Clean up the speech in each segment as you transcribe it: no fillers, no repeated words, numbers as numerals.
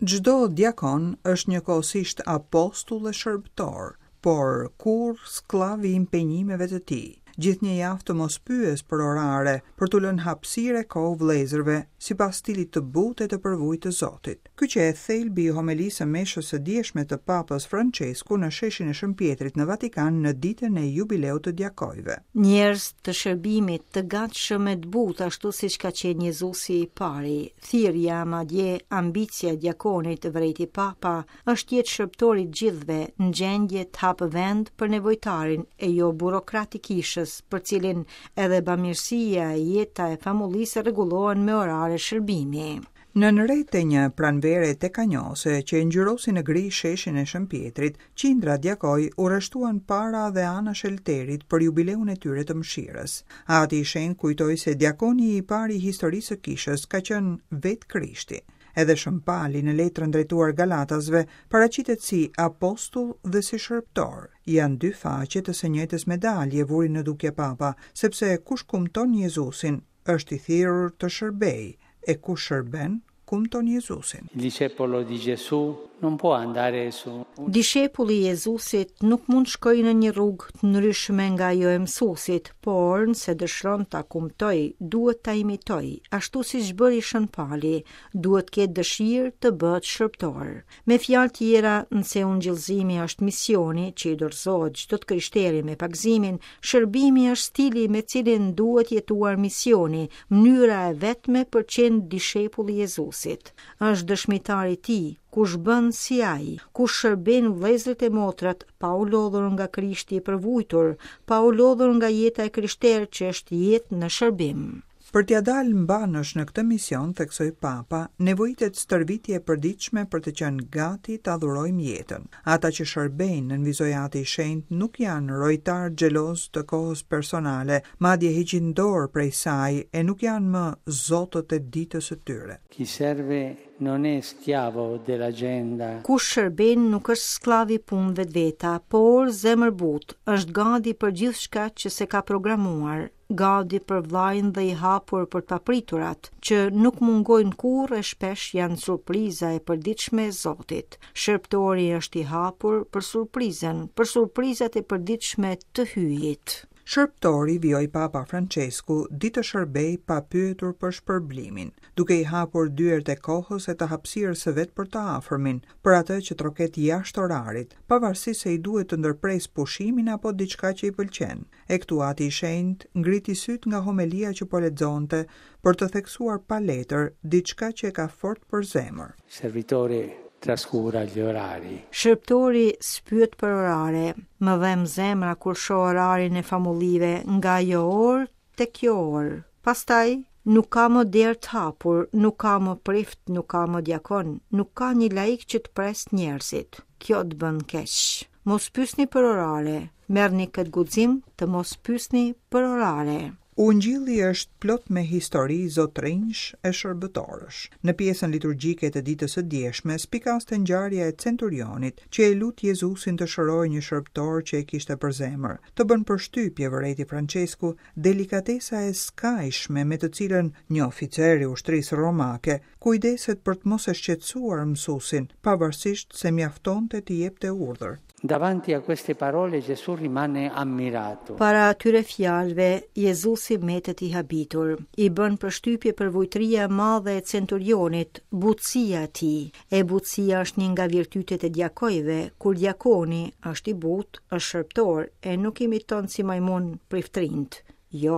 Çdo djakon është njëkohësisht apostull e shërbëtor, por kur sklav i impenjimeve të tij. Gjithnjë javë të mos pyes për orare, për t'u lënë hapësirë kohë vëllezërve, sipas stilit të butë e të përvojë të Zotit. Ky që e thelbi i homilisë së meshës së dieshme të Papës Francesku në sheshin e Shëmpjetrit në Vatikan në ditën e jubileut të djakojve. Njerëz të shërbimit, të gatshëm e të butë, ashtu siç ka qenë Jezusi i pari. Thirrja, madje ambicia e djakonit të vërejti Papa është jetë shërbëtori të gjithëve, në gjendje të hapë vend për nevojtarin e jo burokratikishës, për cilin edhe bamirësia e jeta e famullisë rregullohen me orare shërbimi. Në nëret e një pranvere tekanjose që e ngjyrosi në gri sheshin e Shëmpjetrit, qindra djakoj u rreshtuan para dhe anash elterit për jubileun e tyre të mëshirës. Ati i shenjtë kujtoi se djakoni i pari i historisë së kishës ka qenë vetë Krishti. Edhe Shëmpali në letrën drejtuar Galatasve paraqitet si apostull dhe si shërbëtor. Janë dy faqe të së njëjtës medalje, vuri në dukje Papa, sepse kush kumton Jezusin është i thirrur të shërbejë, e kush shërben kumton Jezusin. Il discepolo di Gesù non può andare su. Dishepulli i Jezusit nuk mund shkojë në një rrugë të ndryshme nga ajo e mësuesit, por nëse dëshiron ta kumtoj, duhet ta imitoj, ashtu siç bëri Shënpali, duhet ketë dëshirë të bëhet shërbëtor. Me fjalë tjera, nëse ungjillëzimi është misioni që i dorëzohet çdo krishteri me pagëzimin, shërbimi është stili me cilin duhet jetuar misioni, mënyra e vetme për qenë dishepull i Jezusit. Është dëshmitar i tij, kush bën si ai, kush shërben vëllezërit e motrat, pa u lodhur nga Krishti i përvujtur, pa u lodhur nga jeta e krishterë që është jetë në shërbim. Për t'ia dalë mbanësh në këtë mision, theksoi Papa, nevojitet stërvitje e përditshme për të qenë gati të adhurojmë jetën. Ata që shërbejnë në Vizojati i Shenjtë nuk janë rojtar xheloz të kohës personale, madje heqin dorë prej saj e nuk janë më zotët e ditës së tyre. Chi serve non è schiavo dell'agenda. Kush shërben nuk është sklav i punëve të veta, por zemërbut, është gati për gjithçka që se ka programuar, gati për vllajën dhe i hapur për të papriturat, që nuk mungojnë kurrë e shpesh janë surpriza e përditshme e Zotit. Shërbëtori është i hapur për surprizën, për surprizat e përditshme të hyjit. Shërbëtori, vjoj Papa Francesku, ditë shërbej pa pyetur për shpërblimin, duke i hapur dyert e kohës e të hapësirës së vet për të afërmin, për atë që troket jashtë orarit, pavarësisht se i duhet të ndërpres pushimin apo diçka që i pëlqen. E këtu Ati i Shenjtë ngriti syt nga homilia që po lexonte për të theksuar pa letër diçka që e ka fort për zemër. Servitore trascura gli orari. Shërbëtori spyet për orare, më dhem zemra kur shoh orarin e famullive nga ajo orë tek kjo orë. Pastaj nuk ka më derë të hapur, nuk ka më prift, nuk ka më djakon, nuk ka një laik që të pres njerëzit. Kjo të bën keq. Mos pyesni për orare, merrni këtë guxim të mos pyesni për orare. Ungjilli është plot me histori zotrinjsh e shërbëtorësh. Në pjesën liturgjike të ditës së dieshme spikaste ngjarja e centurionit, që e lut Jezusin të shërojë një shërbëtor që e kishte për zemër. Të bën përshtypje vërejti Francesku delikatesa e skajshme me të cilën një oficer i ushtrisë romake kujdeset për të mos e shqetësuar mësuesin, pavarësisht se mjaftonte të jepte urdhër. Davanti a queste parole Gesù rimane ammirato. Para atyre fjalëve, Jezusi mbetet i habitur. I bën përshtypje për vujtëria e madhe e centurionit, butësia e tij. E butësia është një nga virtytet e djakojve, kur djakoni është i butë, është shërbëtor e nuk imiton si majmun priftrind. Jo,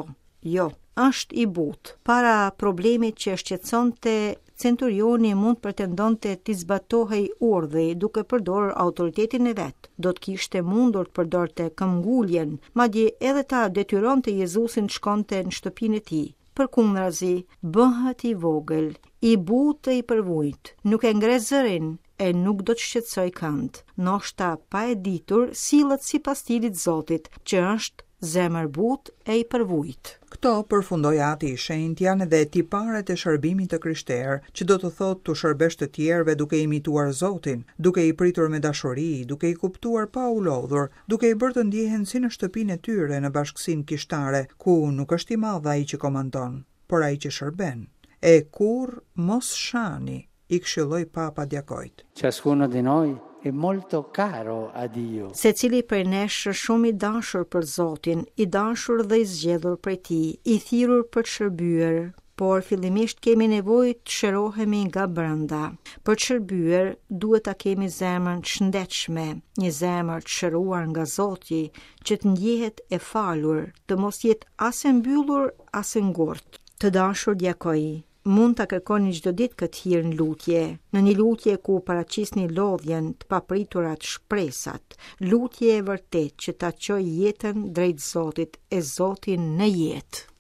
është i butë. Para problemit që shqetësonte centurioni mund pretendonte t'i zbatohej urdhri duke përdorur autoritetin e vet. Do të kishte mundur të përdorte këmbguljen, madje edhe ta detyronte Jezusin të shkonte në shtëpinë e tij. Përkundrazi, bëhet i vogël, i butë e i përvujt, nuk e ngre zërin e nuk do të shqetësoj kënd. Noshta pa e ditur, sillet sipas stilit Zotit, që është zemër butë e i përvujt. Këto, përfundoi Ati i Shenjtë, janë edhe tiparet e shërbimit të krishterë, që do të thotë të shërbesh të tjerëve duke imituar Zotin, duke i pritur me dashuri, duke i kuptuar pa u lodhur, duke i bërë të ndjehen si në shtëpinë e tyre në bashkësinë kishtare, ku nuk është i madh ai që komandon, por ai që shërben. E kur mos shani, I këshilloi Papa Djakojt. Ciascuno di noi è molto caro a Dio. Se cili prej nesh është shumë i dashur për Zotin, i dashur dhe i zgjedhur prej Tij, i thirrur për të shërbyer, por fillimisht kemi nevojë të shërohemi nga brenda. Për të shërbyer, duhet ta kemi zemrën të shëndetshme, një zemër të shëruar nga Zoti, që të ndjehet e falur, të mos jetë as e mbyllur as e ngurtë. Të dashur djakoj, mund ta kërkoni çdo ditë këtë hir në lutje, në një lutje ku paraqisni lodhjen, të papriturat, shpresat, lutje e vërtet që ta çojë jetën drejt Zotit e Zotin në jetë.